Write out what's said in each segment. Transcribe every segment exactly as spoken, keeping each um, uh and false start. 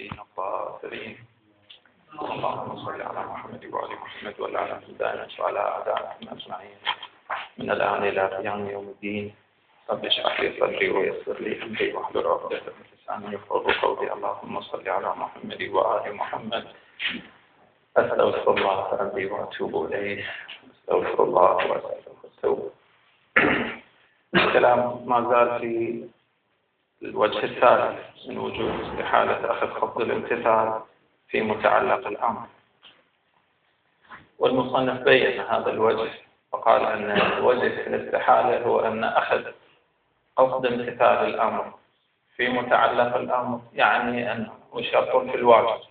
الهادين الطاهرين. اللهم صل على محمد وعلى محمد وعلى آله وعلى أعدائهم أجمعين من الآن إلى قيام يوم الدين. رب اشرح لي صدري ويسر لي أمري واحلل عقدة من لساني يفقهوا قولي. اللهم صل على محمد وآل محمد. أستغفر الله ربي وأتوب إليه. أستغفر الله وأستغفر التوبة. الكلام ما زال في الوجه الثالث من وجوه استحالة أخذ خفض الامتثال في متعلق الأمر، والمصنف بين هذا الوجه وقال أن الوجه في الاستحالة هو أن أخذ قصد امتثال الأمر في متعلق الأمر يعني أنه شرط في الواجب.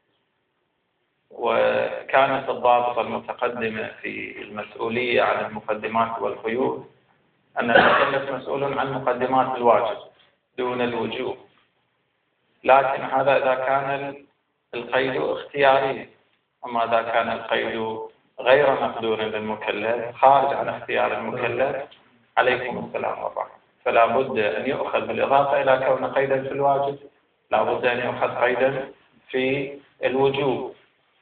وكانت الضابطة المتقدمة في المسؤولية عن المقدمات والقيود أن المكلف مسؤول عن مقدمات الواجب دون الوجوب، لكن هذا إذا كان القيد اختياري. أما إذا كان القيد غير مقدور للمكلف خارج عن اختيار المكلف عليكم السلام والرحمة، فلا بد أن يؤخذ بالإضافة إلى كون قيدا في الواجب لا بد أن يؤخذ قيدا في الوجوب.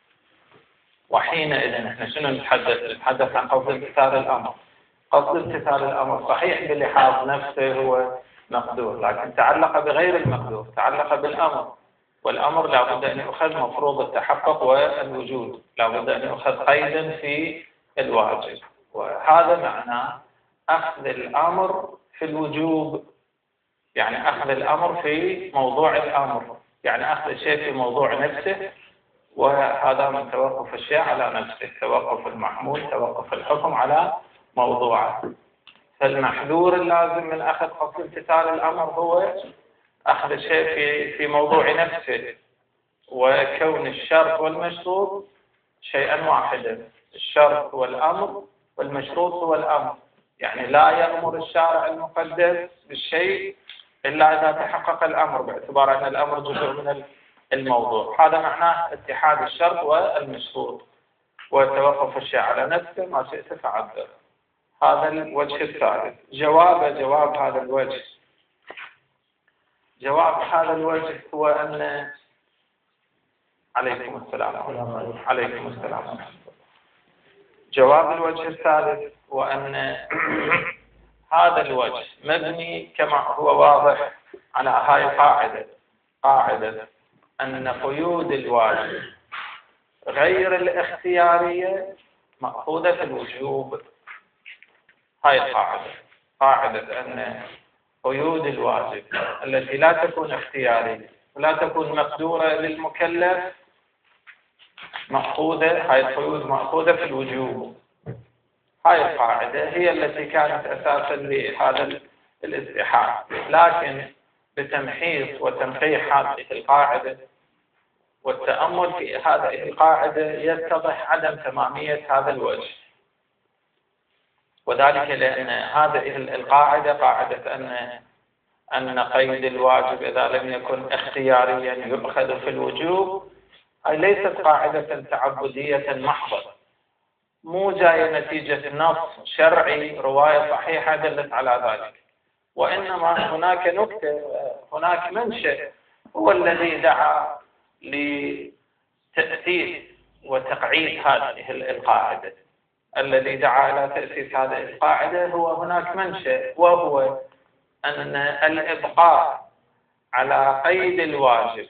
وحينئذ نحن شنو نتحدث؟ نتحدث عن قصد امتثال الأمر. قصد امتثال الأمر صحيح بلحاظ نفسه هو مقدور، لكن تعلق بغير المقدور، تعلق بالأمر، والأمر لا بد أن يؤخذ مفروض التحقق والوجود، لا بد أن يؤخذ قيدا في الواجب. وهذا معناه أخذ الأمر في الوجوب، يعني أخذ الأمر في موضوع الأمر، يعني أخذ الشيء في موضوع نفسه، وهذا من توقف الشيء على نفسه، توقف المحمول، توقف الحكم على موضوعه. فالمحذور اللازم من أخذ قصد امتثال الأمر هو أخذ الشيء في في موضوع نفسه، وكون الشرط والمشروط شيئا واحدا. الشرط هو الأمر والمشروط هو الأمر، يعني لا يأمر الشارع المقدس بالشيء إلا إذا تحقق الأمر، باعتبار أن الأمر جزء من الموضوع. هذا معناه اتحاد الشرط والمشروط، وتوقف الشيء على نفسه، ما شئت فعبر. هذا الوجه الثالث. جواب جواب هذا الوجه جواب هذا الوجه هو أن عليكم السلام عليكم السلام جواب الوجه الثالث هو أن هذا الوجه مبني كما هو واضح على هاي القاعدة، قاعدة أن قيود الواجب غير الاختيارية مأخوذة في الوجوب. هاي القاعدة، قاعدة أن قيود الواجب التي لا تكون اختيارية ولا تكون مقدورة للمكلف مأخوذة، هاي القيود مأخوذة في الوجوب. هاي القاعدة هي التي كانت أساسا لهذا الاستحالة، لكن بتمحيص وتنقيح هذه القاعدة والتأمل في هذه القاعدة يتضح عدم تمامية هذا الوجه. وذلك لأن هذه القاعدة قاعدة أن أن قيد الواجب إذا لم يكن اختياريا يؤخذ في الوجوب، أي ليست قاعدة تعبدية محضة، مو جاية نتيجة نص شرعي رواية صحيحة دلت على ذلك، وإنما هناك نكتة، هناك منشأ هو الذي دعا لتأسيس وتقعيد هذه القاعدة. الذي دعا إلى تأسيس هذه القاعدة هو هناك منشأ، وهو أن الإبقاء على قيد الواجب،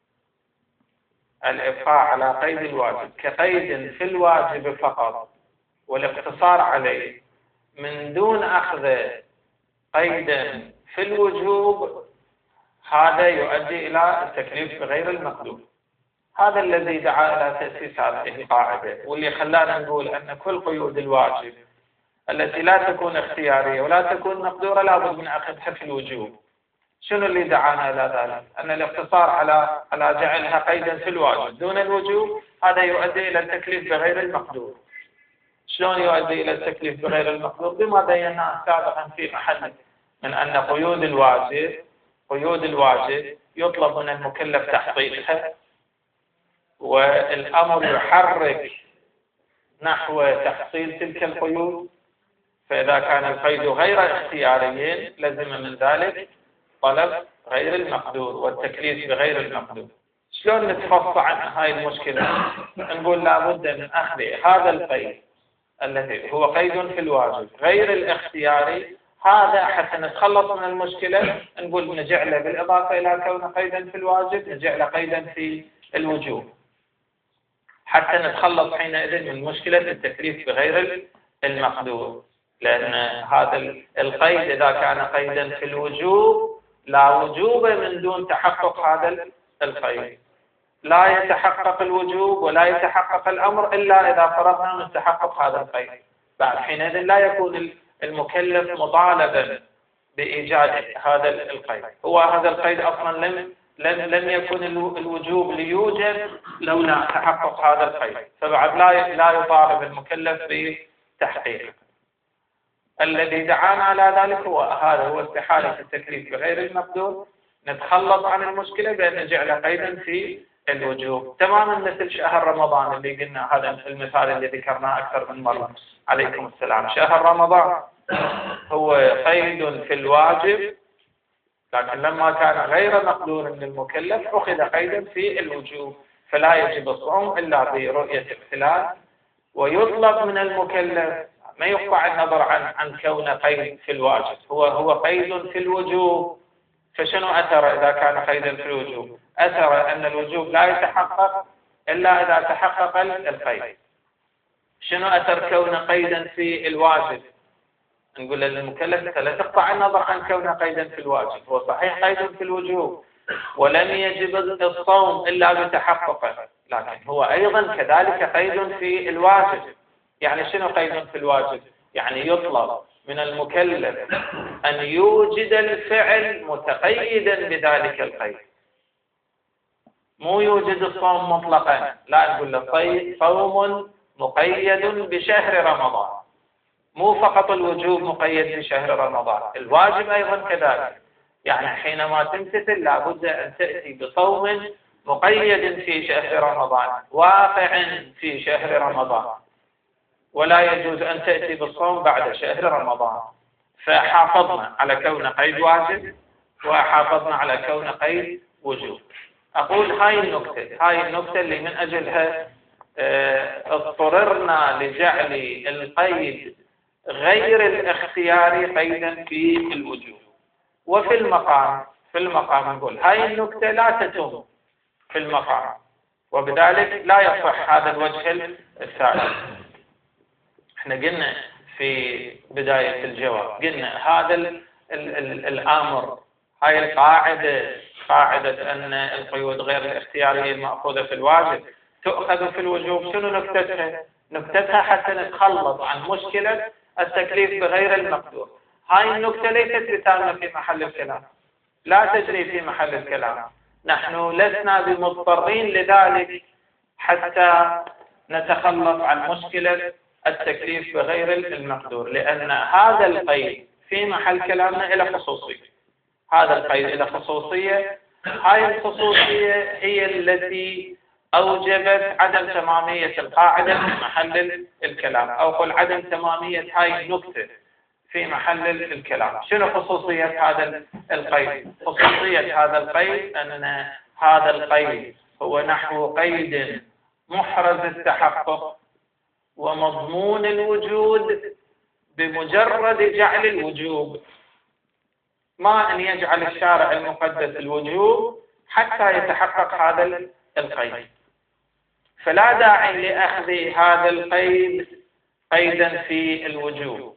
الإبقاء على قيد الواجب كقيد في الواجب فقط والاقتصار عليه من دون أخذ قيدا في الوجوب، هذا يؤدي إلى التكليف بغير المقدور. هذا الذي دعا إلى تأسيس هذه القاعدة، واللي خلانا نقول أن كل قيود الواجب التي لا تكون اختيارية ولا تكون مقدورة لابد من أخذها في الوجوب. شنو اللي دعانا إلى ذلك؟ أن الاقتصار على على جعلها قيدا في الواجب دون الوجوب هذا يؤدي إلى التكليف بغير المقدور. شلون يؤدي إلى التكليف بغير المقدور؟ بما بيناه سابقا في محل من أن قيود الواجب قيود الواجب يطلب من المكلف تحقيقها، والأمر يحرك نحو تحصيل تلك القيود. فإذا كان القيد غير اختياري لزم من ذلك طلب غير المقدور والتكليف بغير المقدور. شلون نتفصل عن هاي المشكلة؟ نقول لابد من أخذ هذا القيد الذي هو قيد في الواجب غير الاختياري، هذا حتى نتخلص من المشكلة نقول نجعله بالإضافة إلى كونه قيدا في الواجب نجعله قيدا في الوجوب، حتى نتخلص حينئذ من مشكلة التكليف بغير المقدور. لأن هذا القيد إذا كان قيدا في الوجوب لا وجوب من دون تحقق هذا القيد، لا يتحقق الوجوب ولا يتحقق الأمر إلا إذا فرضنا من تحقق هذا القيد. بعد حينئذ لا يكون المكلف مطالبا بإيجاد هذا القيد. هو هذا القيد أصلا لم لم لم يكن الوجوب ليوجد لولا تحقق هذا القيد، فبعد لا لا يطالب المكلف بتحقيقه. الذي دعانا على ذلك هو هذا هو استحالة التكليف بغير المقدور، نتخلص عن المشكلة بأن نجعل قيدا في الوجوب، تماما مثل شهر رمضان اللي قلنا هذا المثال اللي ذكرناه أكثر من مرة. عليكم السلام. شهر رمضان هو قيد في الواجب، لكن لما كان غير مقدور من المكلف أخذ قيدا في الوجوب، فلا يجب الصوم إلا برؤية الهلال، ويطلب من المكلف ما يقطع النظر عن عن كون قيد في الواجب، هو هو قيد في الوجوب. فشنو أثر إذا كان قيدا في الوجوب؟ أثر أن الوجوب لا يتحقق إلا إذا تحقق القيد. شنو أثر كون قيدا في الواجب؟ نقول للمكلف لا تقطع النظر عن كون قيدا في الواجب، هو صحيح قيد في الوجوب ولم يجب الصوم إلا بتحققه، لكن هو أيضا كذلك قيد في الواجب. يعني شنو قيد في الواجب؟ يعني يطلب من المكلف أن يوجد الفعل متقيدا بذلك القيد، مو يوجد الصوم مطلقا، لا نقول له صوم مقيد بشهر رمضان، مو فقط الوجوب مقيد بشهر رمضان، الواجب أيضا كذلك. يعني حينما تمتثل لابد أن تأتي بصوم مقيد في شهر رمضان واقع في شهر رمضان، ولا يجوز أن تأتي بالصوم بعد شهر رمضان. فحافظنا على كون قيد واجب وحافظنا على كون قيد وجوب. أقول هاي النكتة هاي النكتة اللي من أجلها اضطررنا لجعل القيد غير الاختياري قيدا في الوجوب. وفي المقام في المقام نقول هاي النكتة لا تتم في المقام، وبذلك لا يصح هذا الوجه الثالث. احنا قلنا في بداية الجواب قلنا هذا ال ال ال الأمر، هاي القاعدة قاعدة أن القيود غير الاختيارية المأخوذة في الواجب تؤخذ في الوجوب. شنو نكتتها؟ نكتتها حتى نتخلص عن مشكلة التكليف بغير المقدور. هاي النكتة ليست بتامة في محل الكلام، لا تجري في محل الكلام، نحن لسنا بمضطرين لذلك حتى نتخلص عن مشكلة التكليف بغير المقدور، لأن هذا القيد في محل كلامنا إلى خصوصية. هذا القيد إلى خصوصية، هاي الخصوصية هي التي أوجبت عدم تمامية القاعدة في محل الكلام، أو قل عدم تمامية هاي النكتة في محل الكلام. شنو خصوصية هذا القيد؟ خصوصية هذا القيد أن هذا القيد هو نحو قيد محرز التحقق ومضمون الوجود بمجرد جعل الوجوب، ما أن يجعل الشارع المقدس الوجوب حتى يتحقق هذا القيد. فلا داعي لأخذ هذا القيد قيدا في الوجوب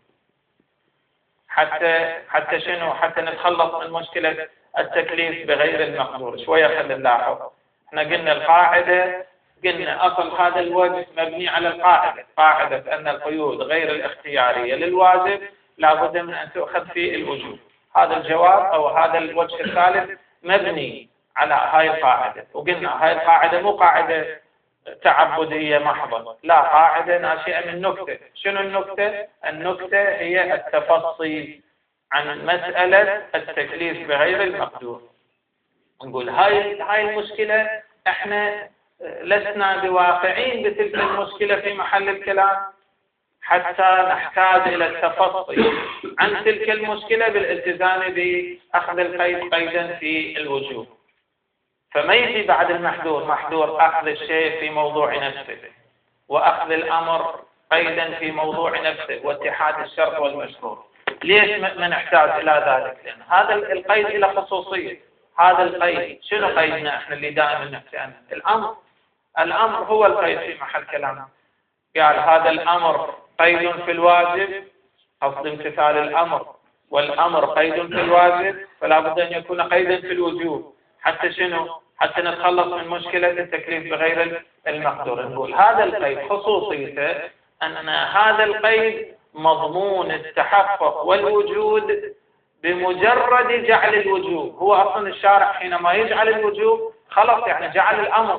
حتى حتى شنو؟ حتى نتخلص من مشكلة التكليف بغير المقدور. شوية خلينا نلاحظ، احنا قلنا القاعدة، قلنا أصل هذا الوجه مبني على القاعدة، قاعدة أن القيود غير الاختيارية للواجب لابد من أن تؤخذ في الوجوب. هذا الجواب أو هذا الوجه الثالث مبني على هاي القاعدة، وقلنا هاي القاعدة مو قاعدة تعبدية محضة، لا، قاعدة ناشئة من نكتة. شنو النكتة؟ النكتة هي التفصي عن مسألة التكليف بغير المقدور. نقول هاي هاي المشكلة احنا لسنا بواقعين بتلك المشكلة في محل الكلام حتى نحتاج إلى التفصي عن تلك المشكلة بالالتزام بأخذ القيد قيدا في الوجوب. فما يجي بعد المحذور محذور أخذ الشيء في موضوع نفسه، وأخذ الأمر قيدا في موضوع نفسه، واتحاد الشرط والمشروط. ليش ما نحتاج إلى ذلك؟ لأن هذا القيد له خصوصية. هذا القيد شنو قيدنا احنا اللي دائما نحكي عنه؟ الأمر. الأمر هو القيد في محل كلامنا. قال هذا الأمر قيد في الواجب، قصد امتثال الأمر، والأمر قيد في الواجب، فلا بد أن يكون قيدا في الوجوب. حتى شنو؟ حتى نتخلص من مشكلة التكليف بغير المقدور. نقول هذا القيد خصوصيته أن هذا القيد مضمون التحقق والوجود بمجرد جعل الوجوب. هو أصلا الشارع حينما يجعل الوجوب خلص يعني جعل الأمر،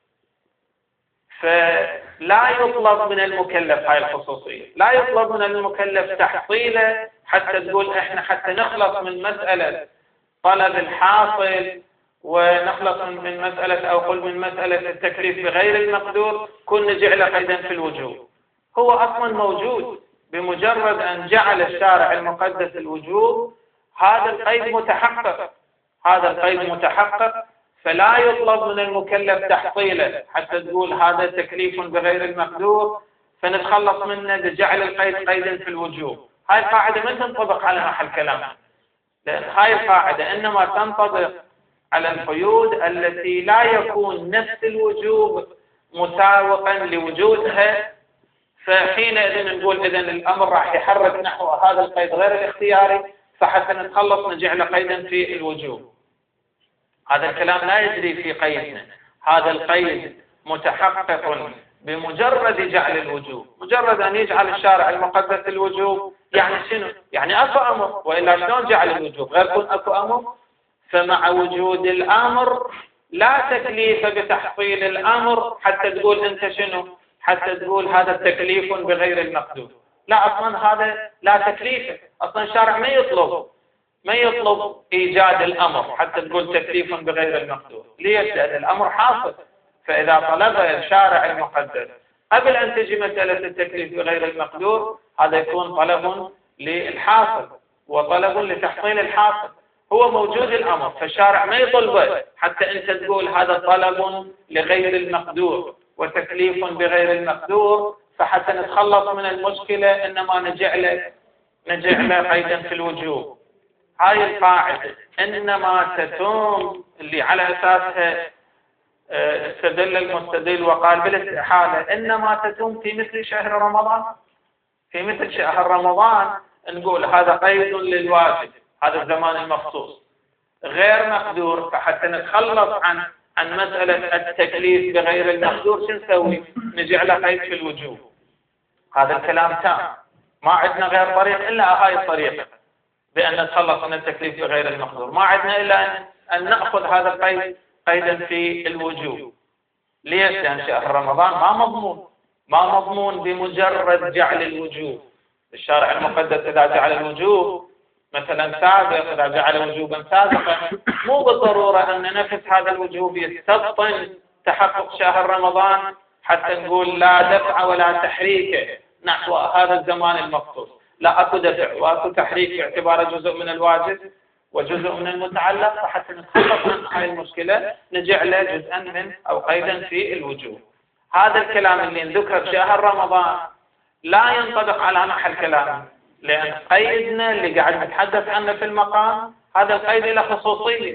فلا يطلب من المكلف هاي الخصوصية، لا يطلب من المكلف تحصيله حتى تقول احنا حتى نخلص من مسألة طلب الحاصل ونخلص من مسألة أو قل من مسألة التكليف بغير المقدور كن نجعل قيدا في الوجوب. هو أصلا موجود، بمجرد أن جعل الشارع المقدس الوجوب هذا القيد متحقق، هذا القيد متحقق، فلا يطلب من المكلف تحصيله حتى تقول هذا تكليف بغير المقدور فنتخلص منه بجعل القيد قيدا في الوجوب. هاي القاعدة ما تنطبق على محل كلامنا، لأن هاي القاعدة إنما تنطبق على القيود التي لا يكون نفس الوجوب مساوقا لوجودها، فحينئذ نقول إذن الأمر راح يحرك نحو هذا القيد غير الاختياري، فحتى نتخلص نجعل قيدا في الوجوب. هذا الكلام لا يجري في قيدنا. هذا القيد متحقق بمجرد جعل الوجوب. مجرد أن يجعل الشارع المقدس الوجوب يعني شنو؟ يعني أكو أمر، وإلا شلون جعل الوجوب غير كون أكو أمر؟ فمع وجود الأمر لا تكليف بتحصيل الأمر حتى تقول أنت شنو؟ حتى تقول هذا التكليف بغير المقدور. لا، أصلا هذا لا تكليف. أصلا الشارع ما يطلب ما يطلب إيجاد الأمر حتى تقول تكليف بغير المقدور. ليش؟ لأن الأمر حاصل. فإذا طلب الشارع المقدس قبل أن تجي مسألة التكليف بغير المقدور هذا يكون طلب للحاصل وطلب لتحصيل الحاصل. هو موجود الأمر، فالشارع ما يطلبه حتى أنت تقول هذا طلب لغير المقدور وتكليف بغير المقدور، فحتى نتخلص من المشكلة إنما نجعل نجعل قيدا في الوجوب. هاي القاعدة إنما تتم اللي على أساسها استدل المستدل وقال بالاستحالة، إنما تتم في مثل شهر رمضان. في مثل شهر رمضان نقول هذا قيد للواجب، هذا الزمان المخصوص غير مقدور، فحتى نتخلص عن عن مسألة التكليف بغير المقدور شو نسوي؟ نجعل قيد في الوجوب. هذا الكلام تام، ما عندنا غير طريق إلا هاي الطريقة بأن نتخلص من التكليف بغير المقدور. ما عندنا إلا أن نأخذ هذا القيد قيدا في الوجوب. ليش؟ لأن شهر رمضان ما مضمون ما مضمون بمجرد جعل الوجوب. الشارع المقدس إذا جعل الوجوب مثلا سابق، إذا جعل وجوبا سابقا مو بالضرورة أن نفس هذا الوجوب يستبطن تحقق شهر رمضان حتى نقول لا دفع ولا تحريك نحو هذا الزمان المخصوص. لا، أكو دفع وأكو تحريك باعتباره جزء من الواجب وجزء من المتعلق، فحتى نتخلص من هذه المشكلة نجعله جزءا من أو قيدا في الوجوب. هذا الكلام اللي نذكر شهر رمضان لا ينطبق على محل كلامنا، لأن قيدنا اللي قاعد نتحدث عنه في المقام هذا القيد له خصوصية.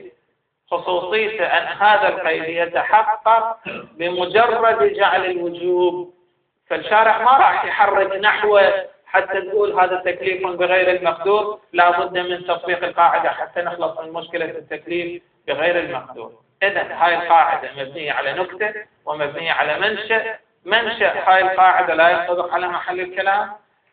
خصوصيته أن هذا القيد يتحقق بمجرد جعل الوجوب، فالشارع ما راح يحرك نحوه حتى تقول هذا تكليف بغير المقدور. لا بد من تطبيق القاعدة حتى نخلص من مشكلة التكليف بغير المقدور. إذن هاي القاعدة مبنية على نكتة ومبنية على منشأ. منشأ هاي القاعدة لا ينطبق على محل الكلام،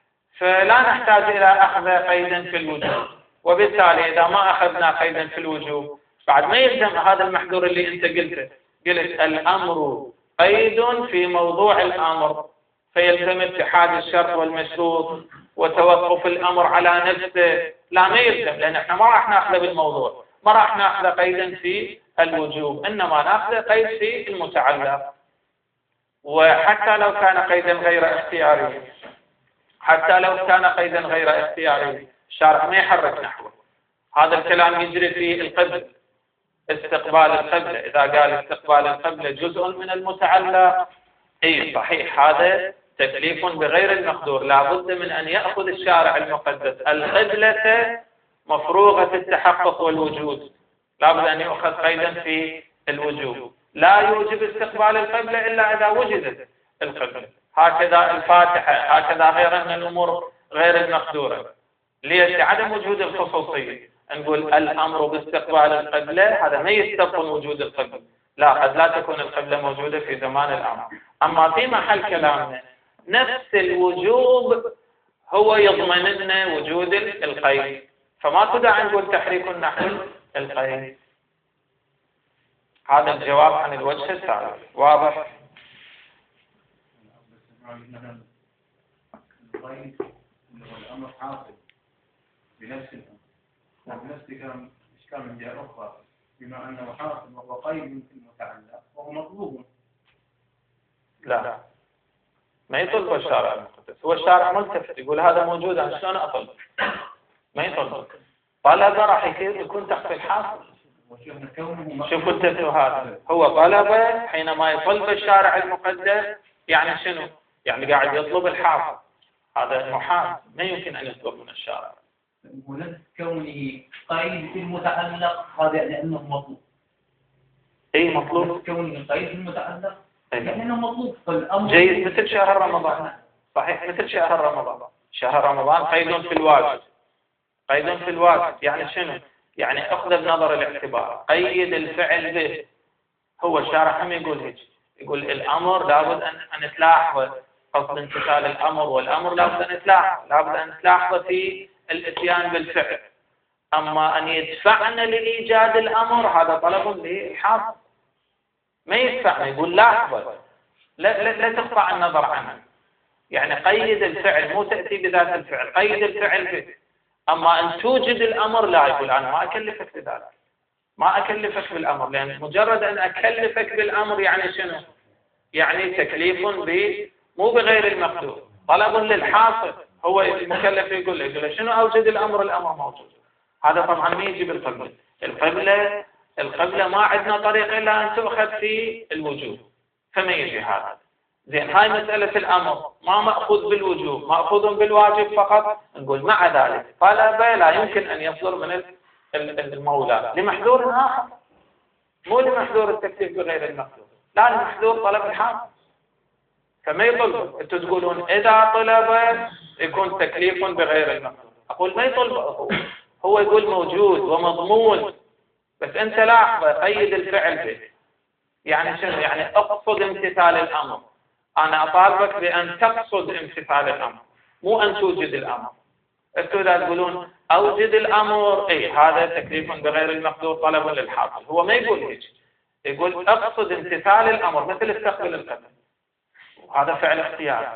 فلا نحتاج إلى أخذ قيدا في الوجوب. وبالتالي إذا ما أخذنا قيدا في الوجوب بعد ما يلزم هذا المحذور اللي أنت قلته. قلت الأمر قيد في موضوع الأمر، فيلزم اتحاد الشرط والمشروط وتوقف الأمر على نفسه. لا، ما يلزم، لأن احنا ما راح نأخذ بالموضوع، ما راح نأخذ قيدا في الوجوب، إنما نأخذ قيد في المتعلق. وحتى لو كان قيدا غير اختياري حتى لو كان قيدا غير اختياري الشارع ما يحرك نحوه. هذا الكلام يجري في القبل. استقبال القبلة، إذا قال استقبال القبلة جزء من المتعلق، أي صحيح هذا تكليف بغير المقدور، لابد من أن يأخذ الشارع المقدس القبلة مفروغة التحقق والوجود، لابد أن يؤخذ قيدا في الوجوب، لا يوجب استقبال القبلة إلا إذا وجدت القبلة. هكذا الفاتحة، هكذا غيرها من الأمور غير المقدورة، لعدم وجود الخصوصية نقول الأمر باستقبال القبلة، هذا ما يستبطن وجود القبلة، لا، قد لا تكون القبلة موجودة في زمان الأمر. أما في محل كلامنا نفس الوجوب هو يضمن لنا وجود القيد، فما تدعى نقول تحريك نحو القيد. هذا الجواب عن الوجه الثالث. واضح؟ القيد اللي هو الأمر حاصل بنفس الأمر، وبنفس كلام إشكال من جهة أخرى، بما أنه حاصل وهو قيد في المتعلق وهو مطلوب. لا، ما يطلب الشارع المقدس، هو الشارع ملتفت يقول هذا موجود، أنا شلون أطلب؟ ما يطلب، طلب راح يكون تحت الحاصل. شوفوا التفسير هذا، هو طلب حينما يطلب الشارع المقدس يعني شنو؟ يعني قاعد يطلب الحاصل، هذا محال، ما يمكن أن يطلب من الشارع. ونفس كونه قيد في المتعلق هذا يعني أنه مطلوب. أي مطلوب. كونه قيد في المتعلق يعني أنه مطلوب. فالأمر جيد، مثل شهر رمضان. صحيح، مثل شهر رمضان. شهر رمضان قيد في الواجب. قيد في الواجب يعني شنو؟ يعني أخذ بنظر الاعتبار، قيد الفعل به. هو الشارع هم يقول هيك، يقول الأمر لابد أن أن تلاحظ قصد امتثال الأمر، والأمر لابد أن تلاحظ، لابد أن تلاحظ في الاتيان بالفعل. أما أن يدفعنا لإيجاد الأمر هذا طلب للحاصل، ما يدفعنا، يقول لاحظ، لا, لا, لا تقطع النظر عنه، يعني قيد الفعل، مو تأتي بذات الفعل، قيد الفعل به. أما أن توجد الأمر لا، يقول أنا ما أكلفك بذلك، ما أكلفك بالأمر، لأن مجرد أن أكلفك بالأمر يعني شنو؟ يعني تكليف ب مو بغير المقدور، طلب للحاصل. هو المكلف يقول له يقول له شنو أوجد الأمر؟ الأمر موجود. هذا طبعا ما يجي بالقبلة. القبلة القبلة ما عندنا طريقة إلا أن تؤخذ في الوجوب، فما يجي هذا. زين، هاي مسألة الأمر ما مأخوذ بالوجوب، مأخوذ بالواجب فقط. نقول مع ذلك طلب لا يمكن أن يصدر من المولى لمحذور آخر، مو لمحذور التكليف بغير المحذور، لا، لمحذور طلب الحاصل، فما يطلب. انتم تقولون إذا طلب يكون تكليف بغير المحذور، أقول ما يطلب، هو, هو يقول موجود ومضمون، بس أنت لاحظ قيد الفعل به، يعني شنو؟ يعني أقصد امتثال الأمر. أنا أطالبك بأن تقصد امتثال الأمر، مو أن توجد الأمر. أنتم إذا تقولون أوجد الأمر، أي هذا تكليف بغير المقدور طلب للحاصل. هو ما يقول هيك، يقول أقصد امتثال الأمر، مثل استقبل القبلة، هذا فعل اختيار.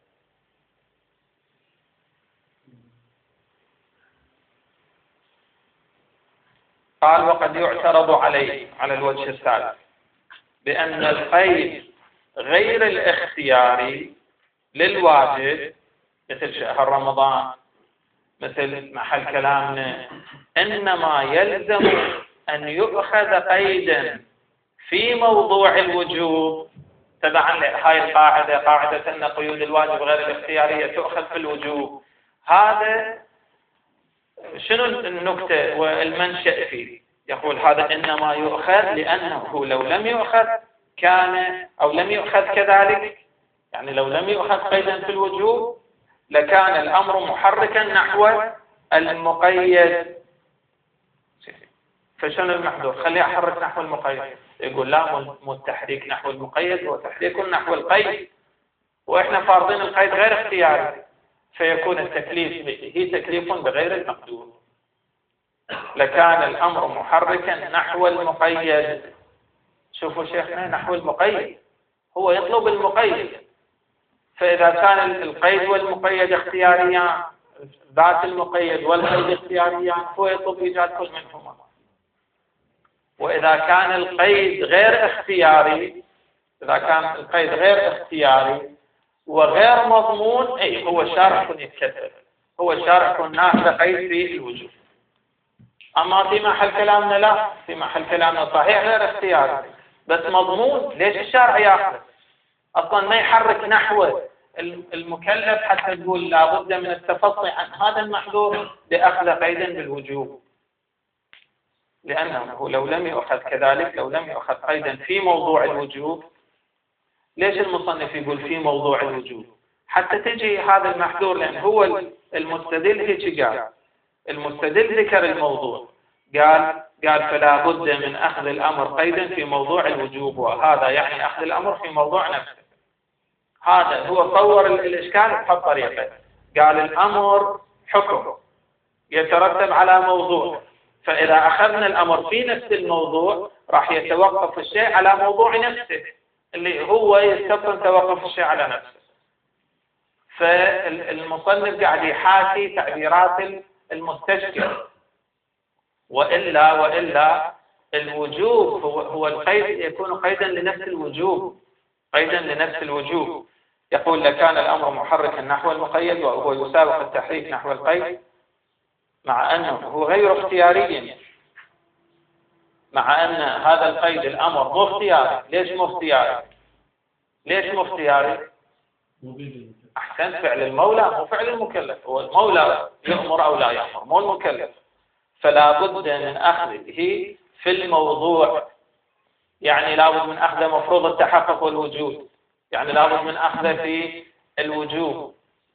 قال وقد يعترض عليه على الوجه الثالث بأن القيد غير الاختياري للواجب مثل شهر رمضان، مثل محل كلامنا، إنما يلزم أن يؤخذ قيدا في موضوع الوجوب. تبعا لهاي القاعدة، قاعدة أن قيود الواجب غير الاختيارية تؤخذ في الوجوب. هذا شنو النكتة والمنشأ فيه؟ يقول هذا إنما يؤخذ لأنه لو لم يؤخذ كان، أو لم يؤخذ كذلك، يعني لو لم يؤخذ قيدا في الوجوب لكان الأمر محركا نحو المقيد. فشنو المحذور؟ خليه أحرك نحو المقيد. يقول لا، مو التحريك نحو المقيد، هو تحريك نحو القيد، وإحنا فارضين القيد غير اختياري، فيكون التكليف هي تكليف بغير المقدور، لكان الأمر محركا نحو المقيد. شوفوا شيخنا، نحو المقيد، هو يطلب المقيد، فإذا كان القيد والمقيد اختياريان، ذات المقيد والقيد اختياريان، هو يطلب إيجاد كل منهما. وإذا كان القيد غير اختياري، إذا كان القيد غير اختياري وغير مضمون، أي هو شارع يتكتب، هو شارع ناخذ قيد في الوجوب. أما في محل كلامنا لا، في محل كلامنا صحيح غير اختياري بس مضمون. ليش الشارع ياخذ؟ أصلا ما يحرك نحو المكلف حتى تقول لابد من التفصي عن هذا المحظور لأخذ قيدا بالوجوب، لأنه لو لم يؤخذ كذلك، لو لم يؤخذ قيدا في موضوع الوجوب، ليش المصنف يقول في موضوع الوجوب؟ حتى تجي هذا المحظور، لأن هو المستدل هيك قال، المستدل ذكر الموضوع، قال قال فلا بد من أخذ الأمر قيدا في موضوع الوجوب، وهذا يعني أخذ الأمر في موضوع نفسه. هذا هو صور الإشكال بهالطريقة، قال الأمر حكم يترتب على موضوع، فإذا أخذنا الأمر في نفس الموضوع راح يتوقف الشيء على موضوع نفسه اللي هو يستقبل توقف الشيء على نفسه. فالمصنف قاعد يحاكي تعبيرات المستشكل، وإلا وإلا الوجوب هو هو القيد يكون قيدا لنفس الوجوب، قيدا لنفس الوجوب. يقول لكان الأمر محركا نحو المقيد وهو يسابق التحريك نحو القيد، مع أنه هو غير اختياري، مع أن هذا القيد الأمر مو اختياري. ليش مو اختياري؟ ليش مو اختياري؟ أحسن، فعل المولى مو فعل المكلف، هو المولى يأمر أو لا يأمر مو المكلف، فلا بد من أخذه في الموضوع، يعني لا بد من أخذ مفروض التحقق والوجود، يعني لا بد من أخذ في الوجوب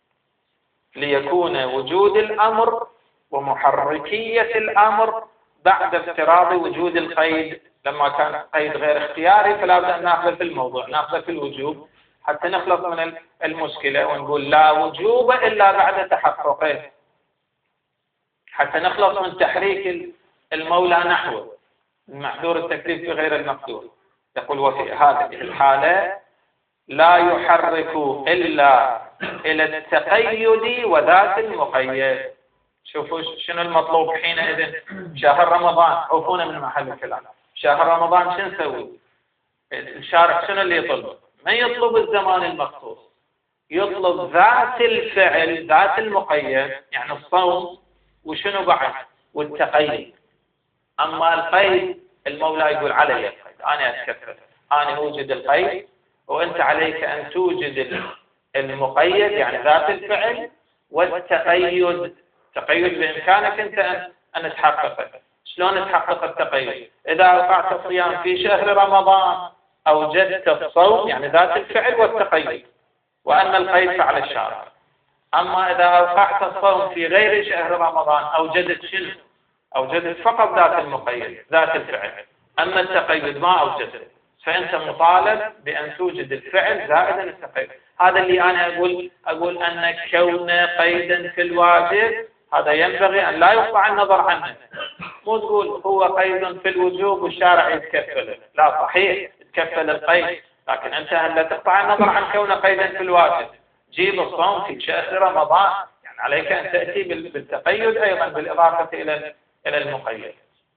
ليكون وجود الأمر ومحركية الأمر بعد افتراض وجود القيد. لما كان قيد غير اختياري فلا بد أن نأخذ في الموضوع، نأخذ في الوجوب حتى نخلص من المشكلة ونقول لا وجوب إلا بعد تحققه، حتى نخلص من تحريك المولى نحوه المحذور التكليف بغير المقدور. يقول وفي هذه الحالة لا يحرك إلا إلى التقيد وذات المقيد. شوفوا شنو المطلوب حينئذ. شهر رمضان، عوفونا من محل الكلام، شهر رمضان شنو نسوي؟ الشارع شنو اللي يطلب؟ ما يطلب الزمان المخصوص، يطلب ذات الفعل ذات المقيد، يعني الصوم وشنو بعد والتقيد. أما القيد المولى يقول علي القيد، أنا أتكفل، أنا أوجد القيد وأنت عليك أن توجد المقيد يعني ذات الفعل، والتقيد تقيد بإمكانك أنت أن تحققه. شلون تحقق التقيد؟ إذا أوقعت الصيام في شهر رمضان أوجدت الصوم يعني ذات الفعل والتقيد، وأن القيد فعل الشارع. أما إذا أوقعت الصوم في غير شهر رمضان أوجدت شنو؟ أوجدت فقط ذات المقيد ذات الفعل، أما التقيد ما أوجدت، فأنت مطالب بأن توجد الفعل زائدا التقيد. هذا اللي أنا أقول أقول أن كون قيدا في الواجب هذا ينبغي أن لا يقطع النظر عنه. مو تقول هو قيد في الوجوب والشارع يتكفله، لا صحيح يتكفل القيد، لكن أنت هل لا تقطع النظر عن كون قيدا في الواجب. جيب الصوم في شهر رمضان، يعني عليك أن تأتي بالتقيد أيضا بالإضافة إلى إلى المقيد.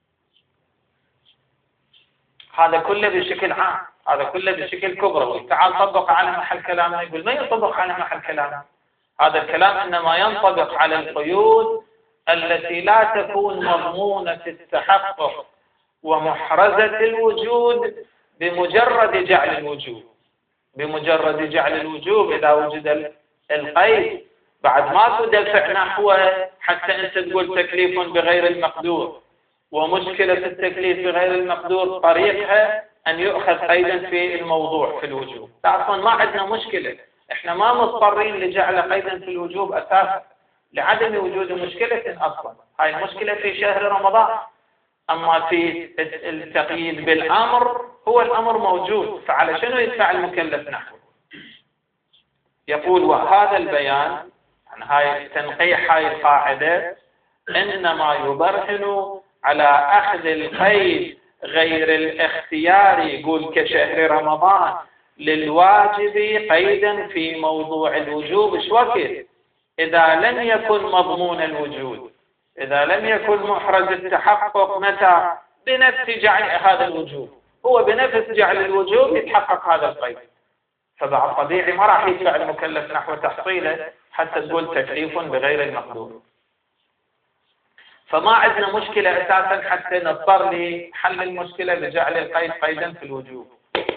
هذا كله بشكل عام، هذا كله بشكل كبروي. تعال طبق على محل كلامنا، يقول ما ينطبق على محل كلامنا. هذا الكلام إنما ينطبق على القيود التي لا تكون مضمونة التحقق ومحرزة الوجود بمجرد جعل الوجوب. بمجرد جعل الوجوب إذا وجد القيد بعد ما تدفع نحوه حتى أنت تقول تكليف بغير المقدور، ومشكلة التكليف بغير المقدور طريقها أن يؤخذ قيدا في الموضوع في الوجوب. أصلا ما عندنا مشكلة، إحنا ما مضطرين لجعل قيدا في الوجوب أساسا لعدم وجود مشكلة أصلا. هاي المشكلة في شهر رمضان. أما في التقييد بالأمر هو الأمر موجود، فعلى شنو يدفع المكلف نحوه؟ يقول وهذا البيان عن هاي تنقيح هاي القاعدة إنما يبرهن على أخذ القيد غير الاختياري، يقول كشهر رمضان للواجب قيدا في موضوع الوجوب. إيش وقت؟ إذا لم يكن مضمون الوجود، إذا لم يكن محرز التحقق، متى؟ بنفس جعل هذا الوجوب، هو بنفس جعل الوجوب يتحقق هذا القيد. فبعد طبيعي ما راح يدفع المكلف نحو تحصيله حتى تقول تكليف بغير المقدور. فما عندنا مشكلة أساسا حتى نضطر لحل المشكلة بجعل القيد قيدا في الوجوب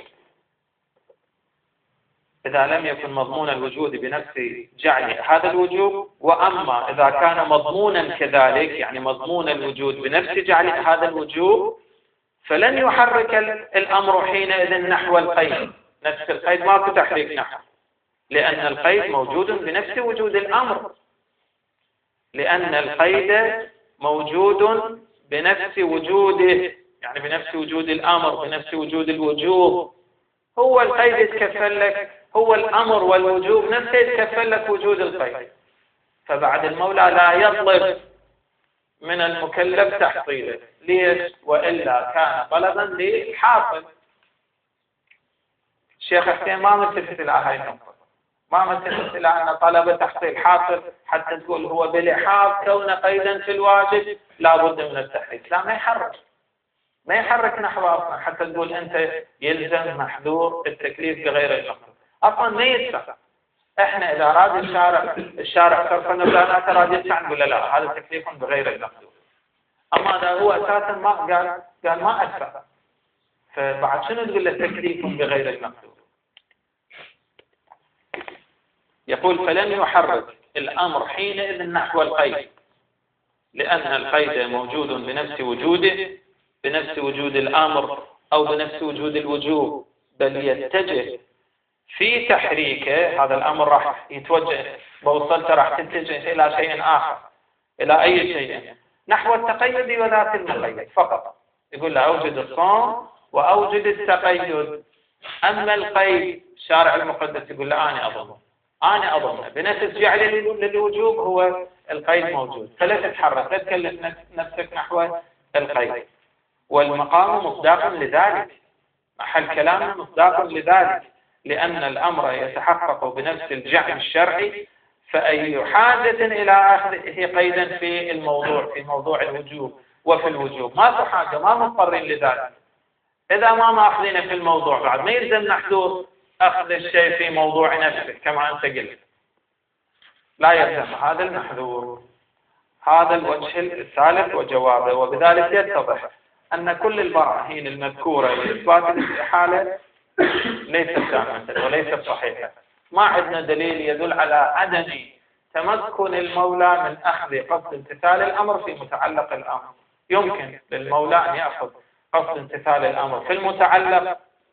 إذا لم يكن مضمون الوجود بنفس جعل هذا الوجوب. وأما إذا كان مضمونا كذلك يعني مضمون الوجود بنفس جعل هذا الوجوب فلن يحرك الأمر حينئذ نحو القيد. نفس القيد ماكو تحريك نحو، لأن القيد موجود بنفس وجود الأمر، لأن القيد موجود بنفس وجوده، يعني بنفس وجود الأمر، بنفس وجود الوجوب. هو القيد يتكفل لك، هو الأمر والوجوب نفسه يتكفل لك وجود القيد. فبعد المولى لا يطلب من المكلف تحصيله. ليش؟ وإلا كان طلبا للحاصل. الشيخ حسين ما ملتفت إلى هاي النقطة، ما ملتفت إلى أن طلب تحصيل حاصل حتى تقول هو بلحاظ كون قيدا في الواجب لا بد من التحريك. لا، ما يحرك، ما يحرك نحو أصلا حتى تقول أنت يلزم محذور التكليف بغير المقصود. أصلا ما يدفع. إحنا إذا أراد الشارع الشارع صرف النبلانات أراد يدفع نقول لا، هذا تكليف بغير المقصود. أما إذا هو أساسا ما قال قال ما أدفع، فبعد شنو تقول له تكليف بغير المقصود؟ يقول فلن يحرك الأمر حينئذ نحو القيد، لأن القيد موجود بنفس وجوده، بنفس وجود الأمر أو بنفس وجود الوجوب، بل يتجه في تحريكه. هذا الأمر راح يتوجه بوصلته راح تتجه إلى شيء آخر، إلى أي شيء نحو التقيد وذات المقيد فقط. يقول له أوجد الصوم وأوجد التقيد. أما القيد الشارع المقدس يقول له أنا أظن أنا أظن بنفس جعل للوجوب هو القيد موجود، فلا تتحرك، لا تكلف نفسك نحو القيد. والمقام مصداق لذلك، محل كلامنا مصداق لذلك، لأن الأمر يتحقق بنفس الجعل الشرعي، فأي حاجة إلى أخذه قيدا في الموضوع، في موضوع الوجوب وفي الوجوب ما في حاجة، ما مضطرين لذلك. إذا ما ماخذين في الموضوع بعد ما يلزم نحذور أخذ الشيء في موضوع نفسه كما أنت قلت، لا يلزم هذا المحذور. هذا الوجه الثالث وجوابه. وبذلك يتضح أن كل البراهين المذكورة لإثبات الاستحالة ليست جامعة وليست صحيحة. ما عندنا دليل يدل على عدم تمكن المولى من أخذ قصد امتثال الأمر في متعلق الأمر. يمكن للمولى أن يأخذ قصد امتثال الأمر في المتعلق،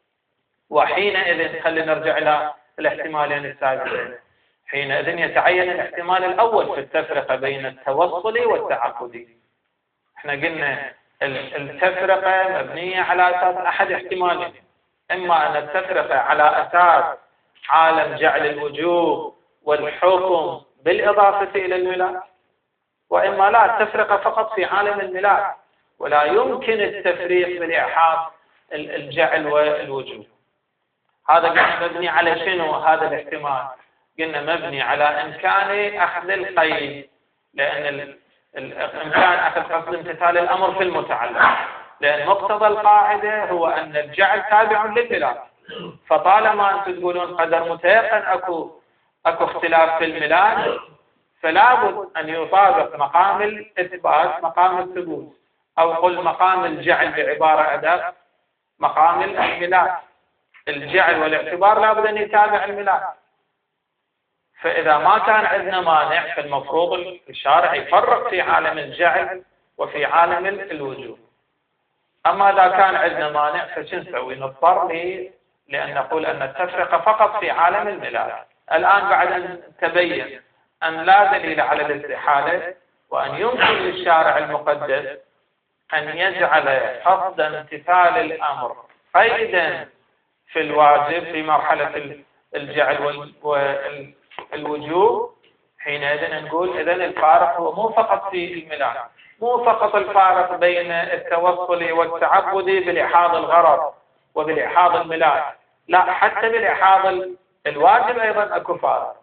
وحينئذ خلينا نرجع إلى الاحتمالين السابقين. حينئذ يتعين الاحتمال الأول في التفرقة بين التوصل والتعقدي. احنا قلنا التفرقة مبنية على أساس أحد احتمالين، إما أن التفرقة على أساس عالم جعل الوجوب والحكم بالإضافة إلى الملاك، وإما لا، التفرقة فقط في عالم الملاك، ولا يمكن التفريق بالإحاط الجعل والوجوب. هذا قلنا مبني على شنو هذا الاحتمال؟ قلنا مبني على إمكان أخذ القيد، لأن الإمكان أخذ قصد امتثال الأمر في المتعلق، لأن مقتضى القاعدة هو أن الجعل تابع للملاك. فطالما أنتم تقولون قدر متيقن أكو أكو اختلاف في الملاك، فلا بد أن يطابق مقام الإثبات مقام الثبوت، أو قل مقام الجعل بعبارة أدق مقام الملاك. الجعل والاعتبار لا بد أن يتابع الملاك. فإذا ما كان عندنا مانع فالمفروض الشارع يفرق في عالم الجعل وفي عالم الوجوب. أما إذا كان عندنا مانع فشو نسوي؟ نضطر لي لأن نقول أن التفرقة فقط في عالم الملاك. الآن بعد أن تبين أن لا دليل على الاستحالة، وأن يمكن للشارع المقدس أن يجعل قصد امتثال الأمر قيدا في الواجب في مرحلة الجعل والوجوب، حينئذ نقول إذن الفارق هو مو فقط في الملاك، مو فقط الفارق بين التوصل والتعبد بالإحاض الغرض وبالإحاض الملاك، لا، حتى بالإحاض الواجب أيضا أكو فارق.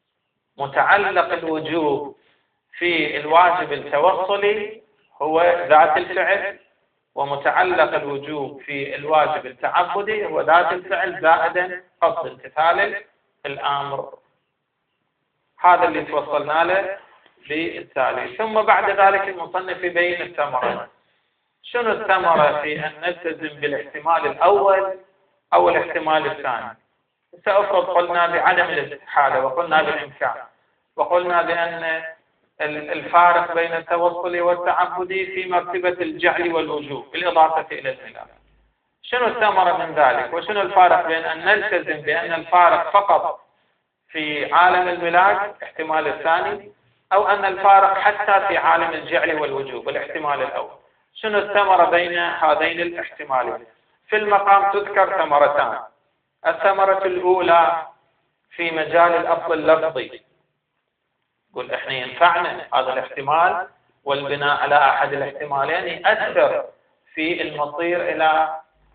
متعلق الوجوب في الواجب التوصلي هو ذات الفعل، ومتعلق الوجوب في الواجب التعبدي هو ذات الفعل زائدا قصد امتثال الأمر. هذا اللي توصلنا له بالتالي. ثم بعد ذلك المصنف يبين الثمرة. شنو الثمرة في أن نلتزم بالاحتمال الأول أو الاحتمال الثاني؟ سأفرض قلنا بعدم الاستحالة وقلنا بالإمكان وقلنا بأن الفارق بين التوصلي والتعبدي في مرتبة الجعل والوجوب بالإضافة إلى الملاك. شنو الثمرة من ذلك؟ وشنو الفارق بين أن نلتزم بأن الفارق فقط في عالم الملاك احتمال الثاني أو أن الفارق حتى في عالم الجعل والوجوب الاحتمال الأول؟ شنو الثمرة بين هذين الاحتمالين؟ في المقام تذكر ثمرتان. الثمرة الأولى في مجال الأصل اللفظي، قل إحنا ينفعنا هذا الاحتمال والبناء على أحد الاحتمالين يأثر في المصير إلى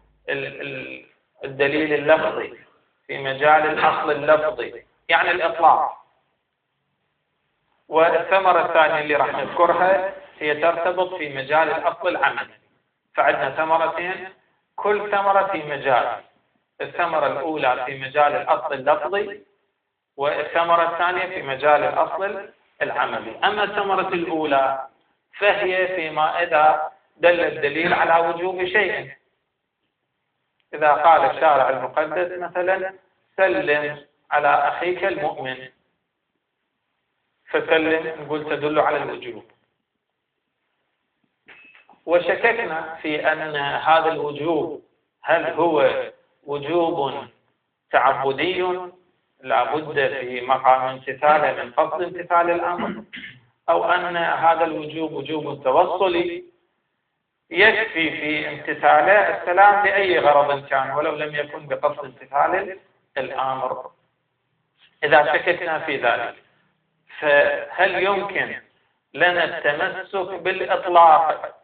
الدليل اللفظي في مجال الأصل اللفظي، يعني الإطلاق. والثمرة الثانية اللي راح نذكرها هي ترتبط في مجال الأصل العملي. فعندنا ثمرتين، كل ثمرة في مجال. الثمرة الأولى في مجال الأصل اللفظي، والثمرة الثانية في مجال الأصل العملي. أما الثمرة الأولى فهي فيما إذا دل الدليل على وجوب شيء. إذا قال الشارع المقدس مثلا سلم على أخيك المؤمن، فسلم نقول تدل على الوجوب. وشككنا في أن هذا الوجوب هل هو وجوب تعبدي لابد في مقام امتثاله من قصد امتثال الأمر، أو أن هذا الوجوب وجوب توصلي يكفي في امتثاله السلام لأي غرض كان ولو لم يكن بقصد امتثال الأمر. إذا شككنا في ذلك فهل يمكن لنا التمسك بالإطلاق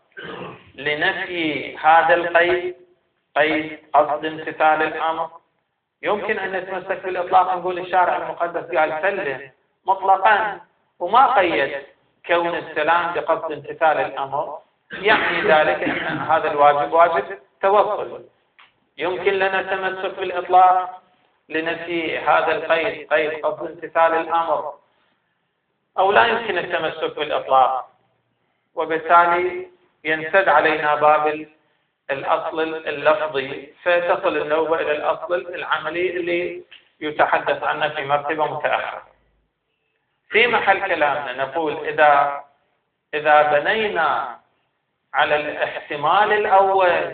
لنفي هذا القيد، قيد قصد امتثال الأمر؟ يمكن أن نتمسك بالإطلاق نقول الشارع المقدس قال سلم مطلقا وما قيد كون السلام بقصد امتثال الأمر، يعني ذلك أن هذا الواجب واجب توصل. يمكن لنا التمسك بالإطلاق لنفي هذا القيد، قيد قصد امتثال الأمر، أو لا يمكن التمسك بالإطلاق، وبالتالي ينسد علينا باب الأصل اللفظي فتصل النوبة إلى الأصل العملي اللي يتحدث عنه في مرتبة متأخرة. في محل كلامنا نقول إذا إذا بنينا على الاحتمال الأول،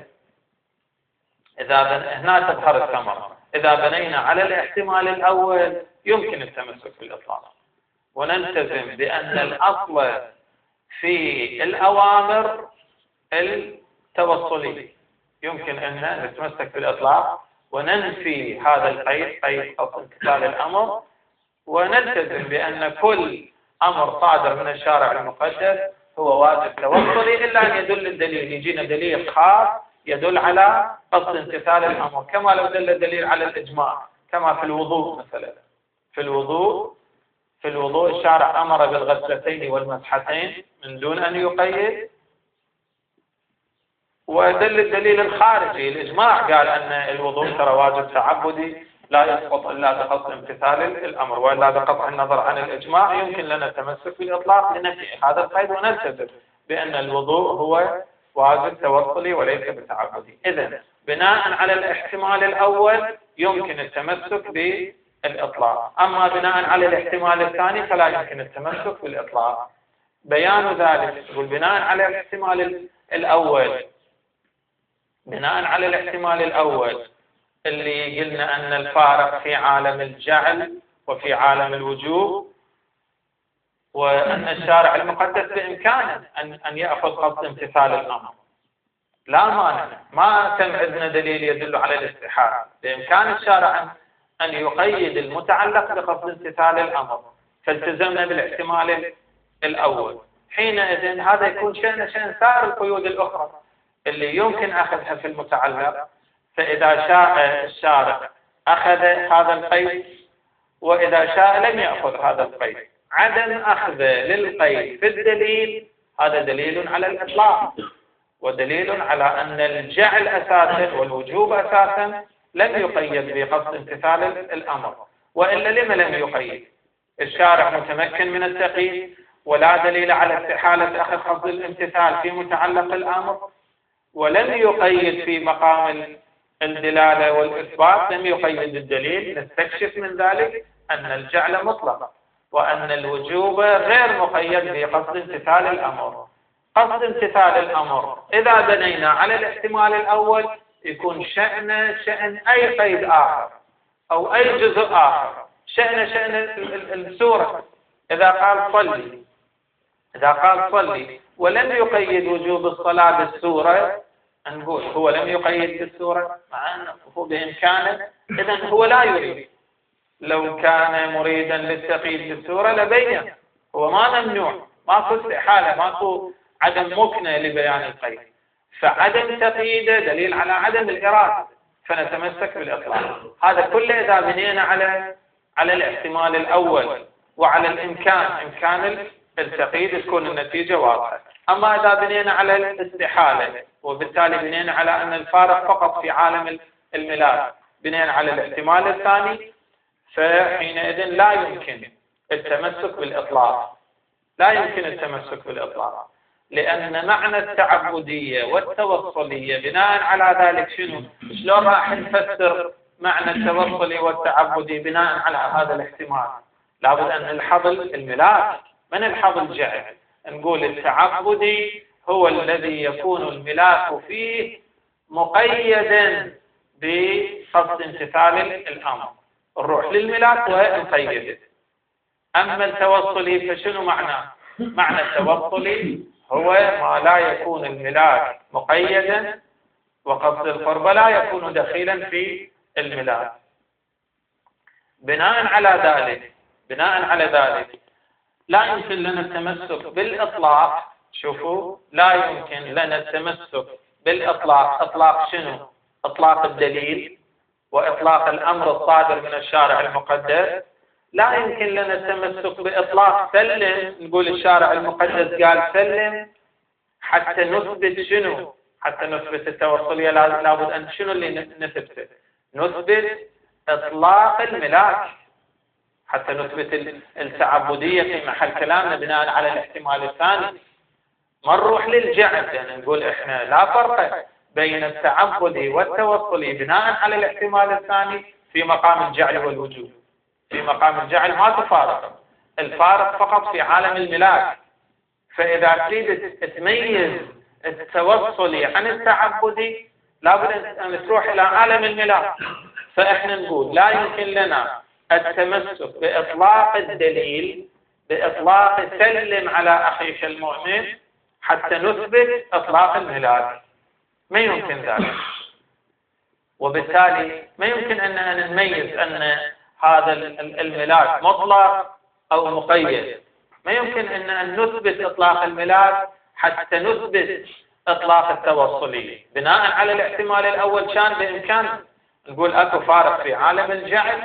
إذا بن... هنا تظهر الثمرة. إذا بنينا على الاحتمال الأول يمكن التمسك بالإطلاق ونلتزم بأن الأصل في الأوامر التوصلي، يمكن أن نتمسك بالإطلاق وننفي هذا القيد، قيد قصد امتثال الأمر، ونلتزم بأن كل أمر صادر من الشارع المقدس هو واجب توصلي إلا أن يدل الدليل، يجينا دليل خاص يدل على قصد امتثال الأمر، كما لو دل الدليل على الإجماع، كما في الوضوء مثلا. في الوضوء في الوضوء الشارع أمر بالغسلتين والمسحتين من دون أن يقيد، ودل الدليل الخارجي الإجماع قال أن الوضوء ترى واجب تعبدي لا يسقط إلا بقصد امتثال الأمر وإلا بقطع النظر عن الإجماع. يمكن لنا التمسك بالإطلاق لنفي هذا القيد ونلتزم بأن الوضوء هو واجب توصلي وليس بتعبدي. إذن بناء على الاحتمال الأول يمكن التمسك بالإطلاق، أما بناء على الاحتمال الثاني فلا يمكن التمسك بالإطلاق. بيان ذلك يقول بناء على الاحتمال الأول بناء على الاحتمال الأول اللي قلنا أن الفارق في عالم الجعل وفي عالم الوجوب، وأن الشارع المقدس بإمكانه أن أن يأخذ قصد امتثال الأمر، لا مانع، ما تم عندنا دليل يدل على الاستحالة، بإمكان الشارع أن يقيد المتعلق بقصد امتثال الأمر، فالتزمنا بالاحتمال الأول. حينئذ هذا يكون شأن شأن سائر القيود الأخرى اللي يمكن أخذها في المتعلق، فإذا شاء الشارع أخذ هذا القيد وإذا شاء لم يأخذ هذا القيد. عدم أخذ للقيد في الدليل هذا دليل على الإطلاق، ودليل على أن الجعل أساسا والوجوب أساسا لم يقيد بقصد امتثال الأمر، وإلا لما لم يقيد؟ الشارع متمكن من التقييد ولا دليل على استحالة أخذ قصد الامتثال في متعلق الأمر، ولم يقيد في مقام الدلالة والإثبات، لم يقيد الدليل. نستكشف من ذلك أن الجعل مطلق، وأن الوجوب غير مقيد بقصد امتثال الأمر. قصد امتثال الأمر إذا بنينا على الاحتمال الأول يكون شأن شأن أي قيد آخر أو أي جزء آخر، شأن شأن السورة. إذا قال صلي إذا قال صلي ولم يقيد وجوب الصلاة بالسورة، نقول هو لم يقيد بالسورة مع أنه هو بإمكانه، إذن هو لا يريد. لو كان مريدا للتقييد بالسورة لبين، هو ما ممنوع، ماكو استحالة، ماكو عدم مكنة لبيان القيد. فعدم تقييده دليل على عدم الإرادة، فنتمسك بالإطلاق. هذا كله إذا بنينا على على الاحتمال الأول وعلى الإمكان، إمكان التقييد تكون النتيجة واضحة. أما إذا بنينا على الاستحالة وبالتالي بنينا على أن الفارق فقط في عالم الملاك، بنينا على الاحتمال الثاني، فحينئذ لا يمكن التمسك بالإطلاق، لا يمكن التمسك بالإطلاق، لأن معنى التعبدية والتوصلية بناء على ذلك شنو؟ شلون راح نفسر معنى التوصلي والتعبدي بناء على هذا الاحتمال؟ لابد أن نلحظ الملاك. من الحظ الجعل؟ نقول التعبدي هو الذي يكون الملاك فيه مقيدا بقصد امتثال الأمر، نروح للملاك ونقيده. أما التوصلي فشنو معناه؟ معنى التوصلي هو ما لا يكون الملاك مقيدا، وقصد القرب لا يكون دخيلا في الملاك. بناء على ذلك بناء على ذلك لا يمكن لنا التمسك بالإطلاق. شوفوا، لا يمكن لنا التمسك بالإطلاق. إطلاق شنو؟ إطلاق الدليل وإطلاق الأمر الصادر من الشارع المقدس. لا يمكن لنا التمسك بإطلاق سلم، نقول الشارع المقدس قال سلم، حتى نثبت شنو؟ حتى نثبت التوصلية لابد أن شنو اللي نثبته؟ نثبت إطلاق الملاك حتى نثبت التعبدية في محل كلامنا بناء على الاحتمال الثاني. ما نروح للجعل، يعني نقول إحنا لا فرق بين التعبدي والتوصلي بناء على الاحتمال الثاني في مقام الجعل والوجوب. في مقام الجعل ما تفارق، الفارق فقط في عالم الملاك. فإذا تريد تميز التوصلي عن التعبدي لابد أن تروح إلى عالم الملاك. فإحنا نقول لا يمكن لنا التمسك بإطلاق الدليل، بإطلاق سلم على أخيك المؤمن، حتى نثبت إطلاق الملاك. ما يمكن ذلك، وبالتالي ما يمكن أن نميز أن هذا الملاك مطلق أو مقيد. ما يمكن أن نثبت إطلاق الملاك حتى نثبت إطلاق التوصلي. بناء على الاحتمال الأول كان بإمكان نقول أكو فارق في عالم الجعل،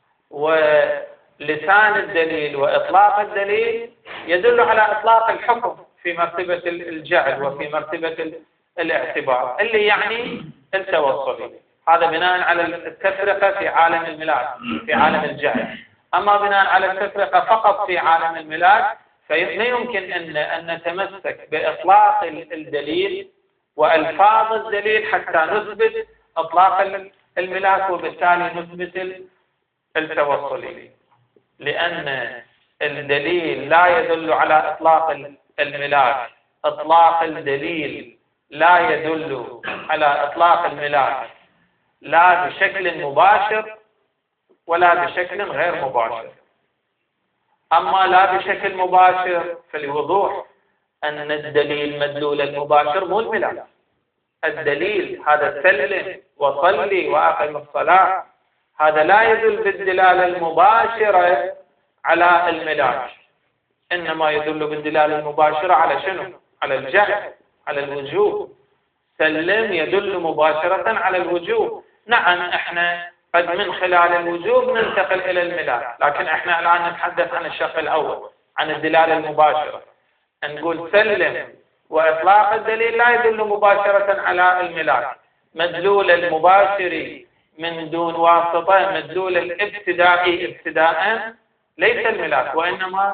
ولسان الدليل وإطلاق الدليل يدل على إطلاق الحكم في مرتبة الجعل وفي مرتبة الاعتبار اللي يعني التوصلي. هذا بناء على التفرقة في عالم الملاك في عالم الجعل. أما بناء على التفرقة فقط في عالم الملاك فلا يمكن أن أن نتمسك بإطلاق الدليل وألفاظ الدليل حتى نثبت إطلاق الملاك، وبالتالي نثبت التوصلي، لأن الدليل لا يدل على إطلاق الملاك. إطلاق الدليل لا يدل على إطلاق الملاك لا بشكل مباشر ولا بشكل غير مباشر. أما لا بشكل مباشر فلوضوح أن الدليل مدلول المباشر مو الملاك. الدليل هذا سلم وصلي وأقم الصلاة، هذا لا يدل بالدلالة المباشرة على الملاك، إنما يدل بالدلالة المباشرة على شنو؟ على الجهل، على الوجوب. سلم يدل مباشرة على الوجوب. نعم احنا قد من خلال الوجوب ننتقل إلى الملاك، لكن احنا الآن نتحدث عن الشق الأول، عن الدلالة المباشرة. نقول سلم وإطلاق الدليل لا يدل مباشرة على الملاك. مدلول المباشر من دون واسطة، مدلول الابتدائي ابتداء ليس الملاك، وإنما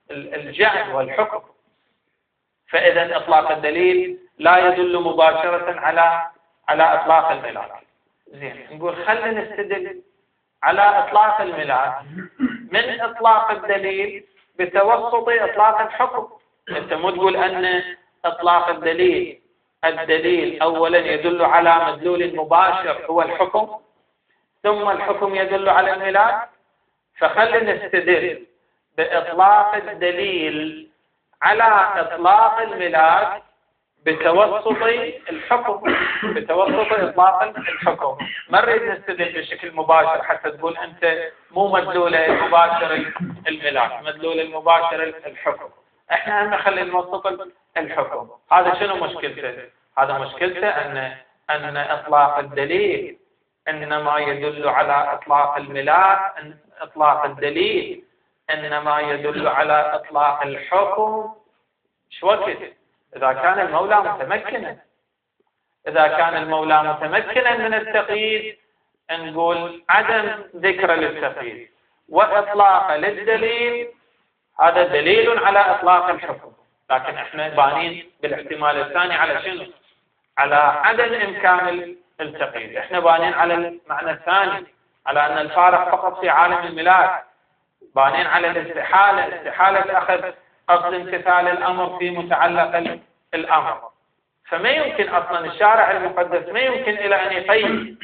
الجعل والحكم. فإذا إطلاق الدليل لا يدل مباشرة على على إطلاق الملاك. زين، نقول خلينا نستدل على إطلاق الملاك من إطلاق الدليل بتوسط إطلاق الحكم. أنت مو تقول أن إطلاق الدليل الدليل أولا يدل على مدلول مباشر هو الحكم، ثم الحكم يدل على الملاك. فخلينا نستدل بإطلاق الدليل على إطلاق الملاك بتوسط الحكم، بتوسط إطلاق الحكم. ما نريد نستدل بشكل مباشر حتى تقول أنت مو مدلول مباشر الملاك، مدلول المباشر الحكم. احنا هم نخلي نوسط الحكم. هذا شنو مشكلته؟ هذا مشكلته أن أن إطلاق الدليل إنما يدل على إطلاق الملاك، أن إطلاق الدليل إنما يدل على إطلاق الحكم. شو وقت؟ إذا كان المولى متمكنا، إذا كان المولى متمكنا من التقييد نقول عدم ذكر للتقييد وإطلاق للدليل هذا دليل على إطلاق الحكم. لكن احنا بانين بالاحتمال الثاني على شنو؟ على عدم إمكان التقييد. احنا بانين على المعنى الثاني، على أن الفارق فقط في عالم الملاك، بانين على الاستحالة، استحالة أخذ قصد امتثال الأمر في متعلق الأمر. فما يمكن أصلا الشارع المقدس ما يمكن إلى أن يقيد،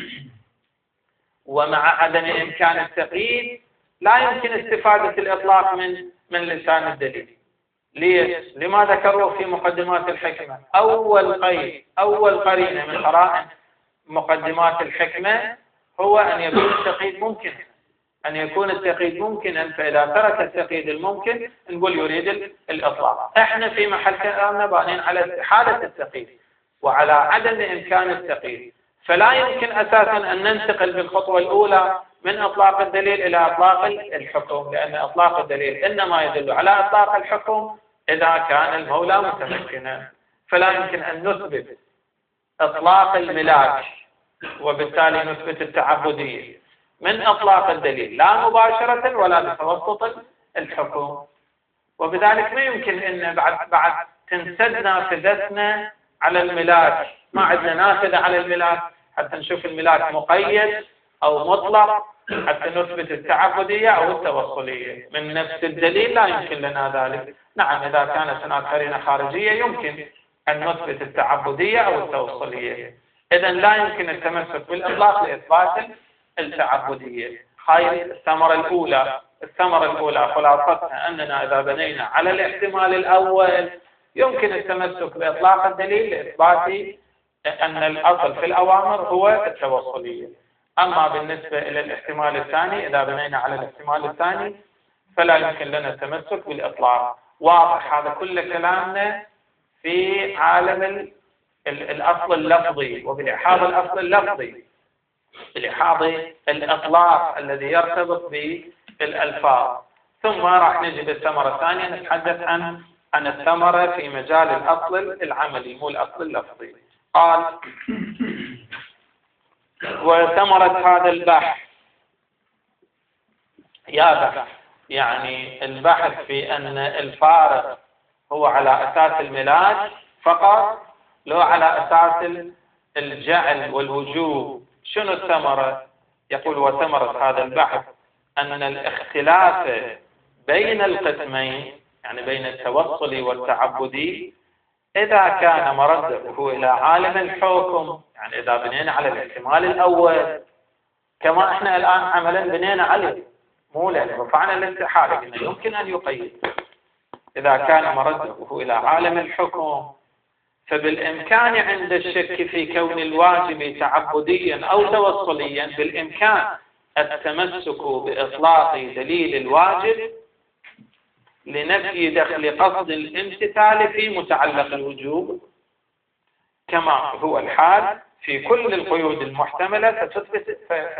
ومع عدم إمكان التقييد لا يمكن استفادة الإطلاق من من لسان الدليل. ليش؟ لما ذكروا في مقدمات الحكمة أول قيد، أول قرينة من قرائن مقدمات الحكمة هو أن يكون التقييد ممكن، أن يكون التقييد ممكنا. فإذا ترك التقييد الممكن نقول يريد الإطلاق. احنا في محل كلامنا بانين على استحالة التقييد وعلى عدم إمكان التقييد، فلا يمكن أساسا أن ننتقل بالخطوة الأولى من إطلاق الدليل إلى إطلاق الحكم، لأن إطلاق الدليل إنما يدل على إطلاق الحكم إذا كان المولى متمكنا. فلا يمكن أن نثبت إطلاق الملاك وبالتالي نثبت التعبدية من إطلاق الدليل لا مباشرة ولا بتوسط الحكم. وبذلك ما يمكن أن بعد بعد تنسد نافذتنا على الملاك، ما عندنا نافذة على الملاك حتى نشوف الملاك مقيد أو مطلق حتى نثبت التعبدية أو التوصلية من نفس الدليل. لا يمكن لنا ذلك. نعم، إذا كانت هناك قرينة خارجية يمكن أن نثبت التعبدية أو التوصلية. إذا لا يمكن التمسك بالإطلاق لإثبات التعبدية. هاي الثمرة الأولى. الثمرة الأولى خلاصتها أننا إذا بنينا على الاحتمال الأول يمكن التمسك بإطلاق الدليل لإثبات أن الأصل في الأوامر هو التوصلية. أما بالنسبة إلى الاحتمال الثاني إذا بنينا على الاحتمال الثاني فلا يمكن لنا التمسك بالإطلاق. واضح هذا كل كلامنا في عالم الأصل اللفظي وبالإحاضة الأصل اللفظي، بالإحاضة الإطلاق الذي يرتبط بالألفاظ. ثم راح نجي بالثمرة الثانية نتحدث عن عن الثمرة في مجال الأصل العملي مو الأصل اللفظي. قال: وثمرة هذا البحث، يا بحث يعني البحث في أن الفارق هو على أساس الملاك فقط لو على أساس الجعل والوجوب. شنو الثمرة؟ يقول: وثمرة هذا البحث أن الاختلاف بين القسمين يعني بين التوصلي والتعبدي إذا كان مرده إلى عالم الحكم، يعني إذا بنينا على الاحتمال الأول كما إحنا الآن عملا بنينا عليه مو لأن رفعنا الاستحالة إنه يمكن أن يقيد، إذا كان مرده إلى عالم الحكم فبالإمكان عند الشك في كون الواجب تعبديا أو توصليا بالإمكان التمسك بإطلاق دليل الواجب لنفي دخل قصد الامتثال في متعلق الوجوب كما هو الحال في كل القيود المحتملة فتثبت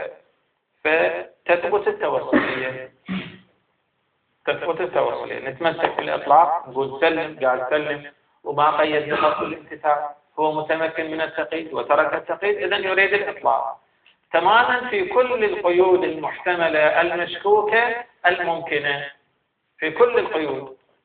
فتثبت التوصلية. تثبت التوصلية نتمسك بالإطلاق نقول سلم قال سلم وما قيد بقصد الامتثال، هو متمكن من التقييد وترك التقييد إذن يريد الإطلاق. تماما في كل القيود المحتملة المشكوكة الممكنة، في كل القيود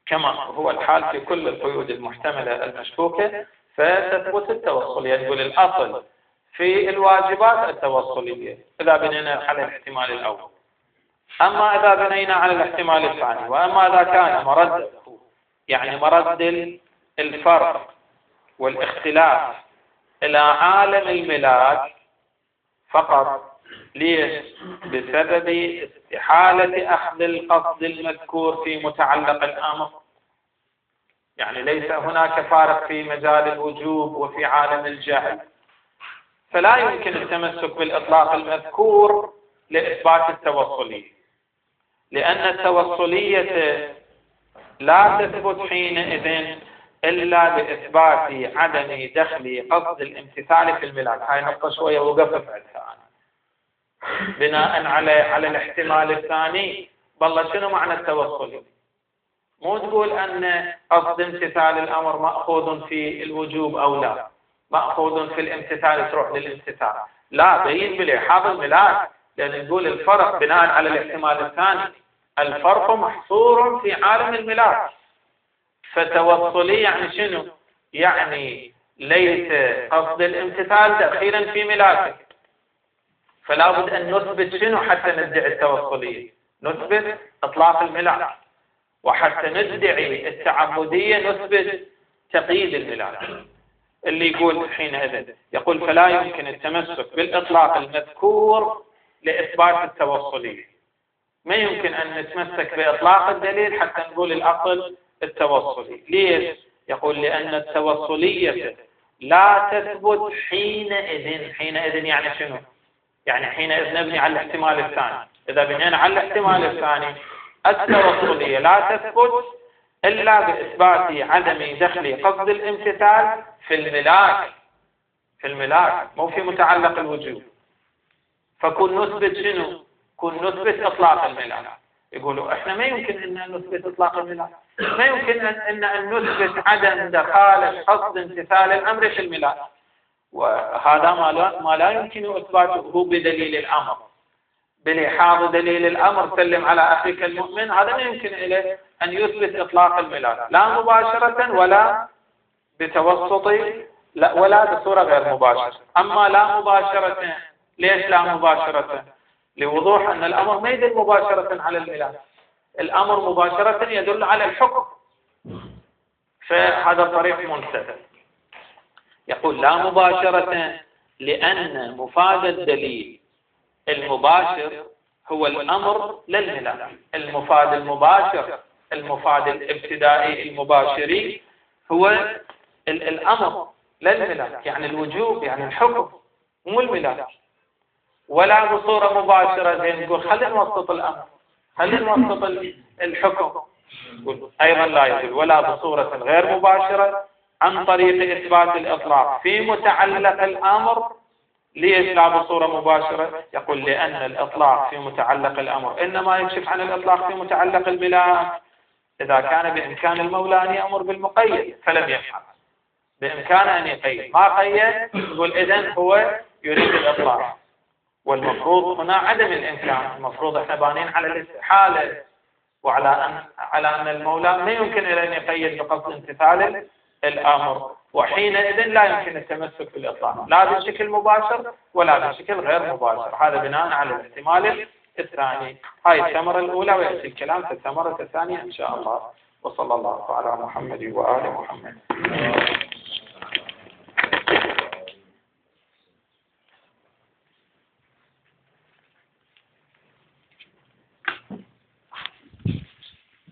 كما هو الحال في كل القيود المحتملة المشكوكة فتثبت التوصلية. يقول الأصل في الواجبات التوصلية إذا بنينا على الاحتمال الأول. أما إذا بنينا على الاحتمال الثاني، وأما إذا كان مرد يعني مرد الفرق والاختلاف إلى عالم الملاك فقط، ليش؟ بسبب استحالة أخذ القصد المذكور في متعلق الأمر، يعني ليس هناك فارق في مجال الوجوب وفي عالم الجهل، فلا يمكن التمسك بالإطلاق المذكور لإثبات التوصلية، لأن التوصلية لا تثبت حينئذ إلا بإثبات عدم دخل قصد الامتثال في الملاك. هاي نقطة شوية وقفت عندها أنا. بناء على على الاحتمال الثاني، والله شنو معنى التوصلية؟ مو تقول أن قصد امتثال الأمر مأخوذ في الوجوب أو لا، مأخوذ في الامتثال تروح للامتثال، لا، بين بلحاظ الملاك، لأن نقول الفرق بناء على الاحتمال الثاني، الفرق محصور في عالم الملاك. فتوصلي يعني شنو؟ يعني ليس قصد الامتثال دخيلا في ملاكك، فلا بد أن نثبت شنو حتى ندعي التوصلية؟ نثبت إطلاق الملاك، وحتى ندعي التعبدية نثبت تقييد الملاك. اللي يقول حينئذ يقول فلا يمكن التمسك بالإطلاق المذكور لإثبات التوصلية، ما يمكن أن نتمسك بإطلاق الدليل حتى نقول الأصل التوصلي. ليش؟ يقول لأن التوصلية لا تثبت حينئذ. حينئذ يعني شنو؟ يعني حينئذ نبني على الاحتمال الثاني. إذا بنينا على الاحتمال الثاني التوصلية لا تثبت إلا بإثبات عدم دخل قصد الامتثال في الملاك، في الملاك مو في متعلق الوجوب. فكن نثبت شنو؟ كن نثبت إطلاق الملاك. يقولوا إحنا ما يمكن أن نثبت إطلاق الملاك، ما يمكن أن أن نثبت عدم دخال قصد امتثال الأمر في الملاك، وهذا ما لا ما لا يمكن إثباته بدليل الأمر. بلحاظ دليل الأمر سلم على أخيك المؤمن، هذا ما يمكن إليه أن يثبت إطلاق الملاك لا مباشرة ولا بتوسط لا ولا بصورة غير مباشرة. أما لا مباشرة، ليش لا مباشرة؟ لوضوح أن الأمر ما يدل مباشرة على الملاك، الأمر مباشرة يدل على الحكم، فهذا طريق منتهى. يقول لا مباشرة لأن مفاد الدليل المباشر هو الأمر للملاك. المفاد المباشر، المفاد الابتدائي المباشري هو الأمر للملاك، يعني الوجوب، يعني الحكم، مو الملاك. ولا بصورة مباشرة زين نقول خلينا نوسط الأمر، خلينا نوسط الحكم، أيضا لا يجوز. ولا بصورة غير مباشرة عن طريق إثبات الإطلاق في متعلق الأمر. ليش لا بصورة مباشرة؟ يقول لأن الإطلاق في متعلق الأمر إنما يكشف عن الإطلاق في متعلق الملاك إذا كان بإمكان المولى أن يأمر بالمقيد فلم يفعل، بإمكان أن يقيد، ما قيد يقول إذن هو يريد الإطلاق. والمفروض هنا عدم الإمكان، المفروض احنا بانين على الاستحالة وعلى أن على أن المولى ما يمكن أن يقيد بقصد امتثال الأمر، وحينئذ لا يمكن التمسك بالإطلاق لا بشكل مباشر ولا بشكل غير مباشر. هذا بناء على الاحتمال الثاني. هاي الثمرة الأولى، ويأتي الكلام في الثمرة الثانية إن شاء الله. وصلى الله على محمد وآل محمد.